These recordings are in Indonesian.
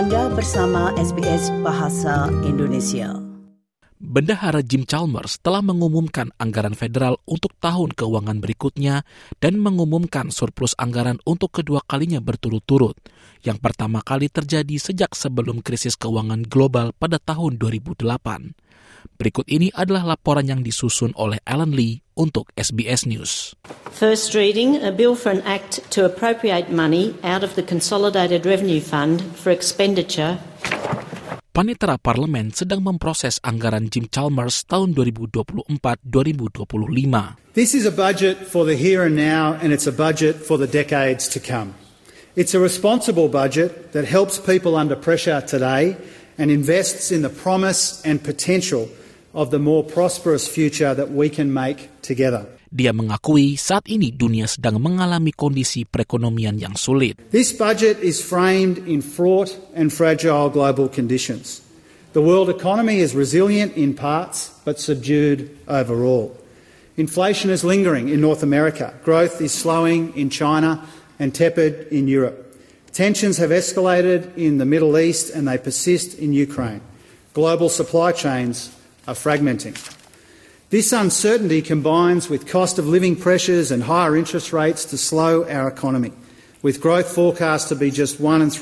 Anda bersama SBS Bahasa Indonesia. Bendahara Jim Chalmers telah mengumumkan anggaran federal untuk tahun keuangan berikutnya dan mengumumkan surplus anggaran untuk kedua kalinya berturut-turut, yang pertama kali terjadi sejak sebelum krisis keuangan global pada tahun 2008. Berikut ini adalah laporan yang disusun oleh Alan Lee untuk SBS News. First reading, a bill for an act to appropriate money out of the Consolidated Revenue Fund for expenditure. Panitera Parlemen sedang memproses anggaran Jim Chalmers tahun 2024-2025. This is a budget for the here and now, and it's a budget for the decades to come. It's a responsible budget that helps people under pressure today and invests in the promise and potential of the more prosperous future that we can make together. Dia mengakui saat ini dunia sedang mengalami kondisi perekonomian yang sulit. This budget is framed in fraught and fragile global conditions. The world economy is resilient in parts, but subdued overall. Inflation is lingering in North America. Growth is slowing in China and tepid in Europe. Tensions have escalated in the Middle East and they persist in Ukraine. Global supply chains are fragmenting. This uncertainty combines with cost of living pressures and higher interest rates to slow our economy, with growth forecast to be just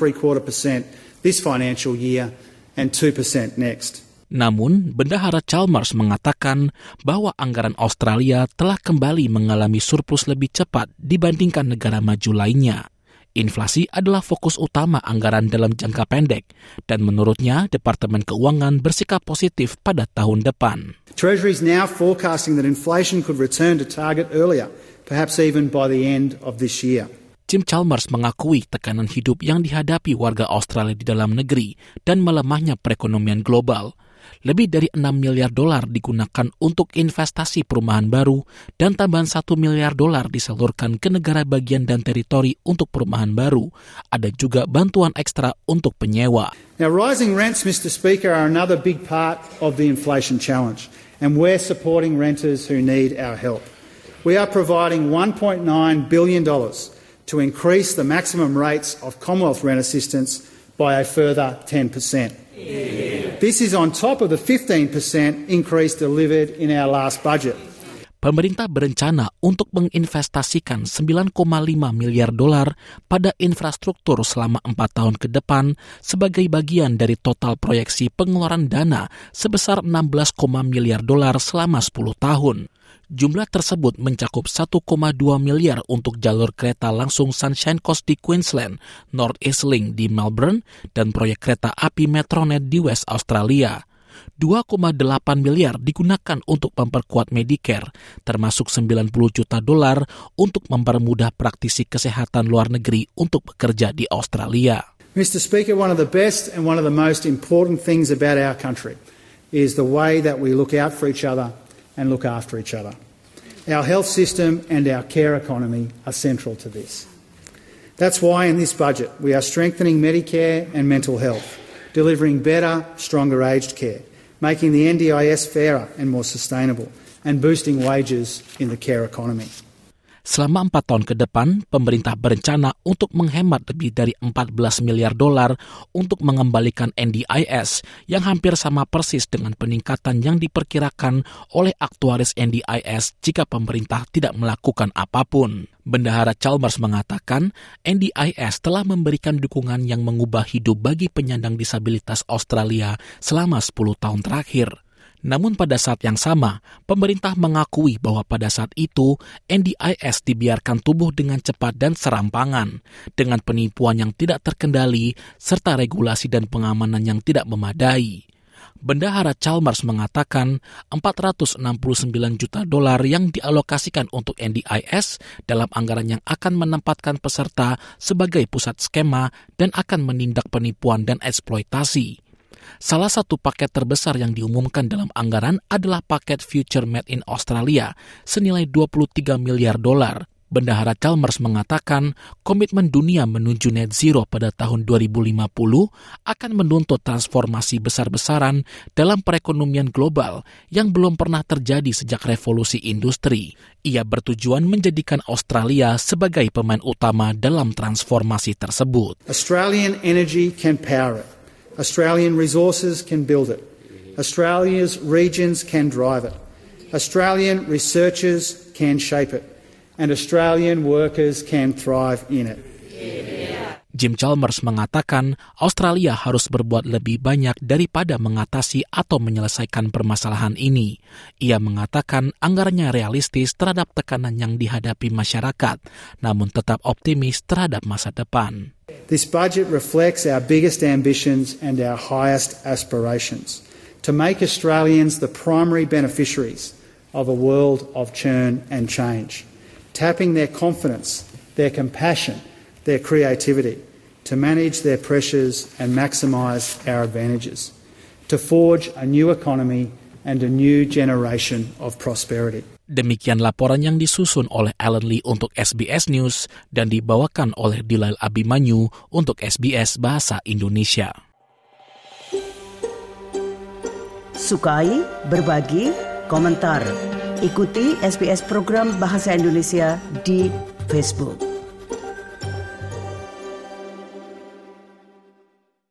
1.75% this financial year and 2% next. Namun, Bendahara Chalmers mengatakan bahwa anggaran Australia telah kembali mengalami surplus lebih cepat dibandingkan negara maju lainnya. Inflasi adalah fokus utama anggaran dalam jangka pendek, dan menurutnya Departemen Keuangan bersikap positif pada tahun depan. Treasury is now forecasting that inflation could return to target earlier, perhaps even by the end of this year. Jim Chalmers mengakui tekanan hidup yang dihadapi warga Australia di dalam negeri dan melemahnya perekonomian global. Lebih dari $6 miliar digunakan untuk investasi perumahan baru dan tambahan $1 miliar disalurkan ke negara bagian dan teritori untuk perumahan baru. Ada juga bantuan ekstra untuk penyewa. Now, rising rents, Mr. Speaker, are another big part of the inflation challenge, and we're supporting renters who need our help. We are providing $1.9 billion to increase the maximum rates of Commonwealth rent assistance by a further 10%. This is on top of the 15% increase delivered in our last budget. Pemerintah berencana untuk menginvestasikan $9,5 miliar pada infrastruktur selama 4 tahun ke depan sebagai bagian dari total proyeksi pengeluaran dana sebesar $16 miliar selama 10 tahun. Jumlah tersebut mencakup $1,2 miliar untuk jalur kereta langsung Sunshine Coast di Queensland, North East Link di Melbourne, dan proyek kereta api Metronet di West Australia. $2,8 miliar digunakan untuk memperkuat Medicare, termasuk $90 juta untuk mempermudah praktisi kesehatan luar negeri untuk bekerja di Australia. Mr. Speaker, one of the best and one of the most important things about our country is the way that we look out for each other and look after each other. Our health system and our care economy are central to this. That's why in this budget we are strengthening Medicare and mental health, delivering better, stronger aged care, making the NDIS fairer and more sustainable, and boosting wages in the care economy. Selama 4 tahun ke depan, pemerintah berencana untuk menghemat lebih dari $14 miliar untuk mengembalikan NDIS yang hampir sama persis dengan peningkatan yang diperkirakan oleh aktuaris NDIS jika pemerintah tidak melakukan apapun. Bendahara Chalmers mengatakan NDIS telah memberikan dukungan yang mengubah hidup bagi penyandang disabilitas Australia selama 10 tahun terakhir. Namun pada saat yang sama, pemerintah mengakui bahwa pada saat itu NDIS dibiarkan tumbuh dengan cepat dan serampangan, dengan penipuan yang tidak terkendali serta regulasi dan pengamanan yang tidak memadai. Bendahara Chalmers mengatakan $469 juta yang dialokasikan untuk NDIS dalam anggaran yang akan menempatkan peserta sebagai pusat skema dan akan menindak penipuan dan eksploitasi. Salah satu paket terbesar yang diumumkan dalam anggaran adalah paket Future Made in Australia senilai $23 miliar. Bendahara Chalmers mengatakan komitmen dunia menuju net zero pada tahun 2050 akan menuntut transformasi besar-besaran dalam perekonomian global yang belum pernah terjadi sejak revolusi industri. Ia bertujuan menjadikan Australia sebagai pemain utama dalam transformasi tersebut. Australian energy can power it. Australian resources can build it. Australia's regions can drive it. Australian researchers can shape it. And Australian workers can thrive in it. Jim Chalmers mengatakan Australia harus berbuat lebih banyak daripada mengatasi atau menyelesaikan permasalahan ini. Ia mengatakan anggarannya realistis terhadap tekanan yang dihadapi masyarakat, namun tetap optimis terhadap masa depan. This budget reflects our biggest ambitions and our highest aspirations to make Australians the primary beneficiaries of a world of churn and change, tapping their confidence, their compassion, their creativity, to manage their pressures and maximise our advantages, to forge a new economy and a new generation of prosperity. Demikian laporan yang disusun oleh Alan Lee untuk SBS News dan dibawakan oleh Dilail Abimanyu untuk SBS Bahasa Indonesia. Sukai, berbagi, komentar. Ikuti SBS program Bahasa Indonesia di Facebook.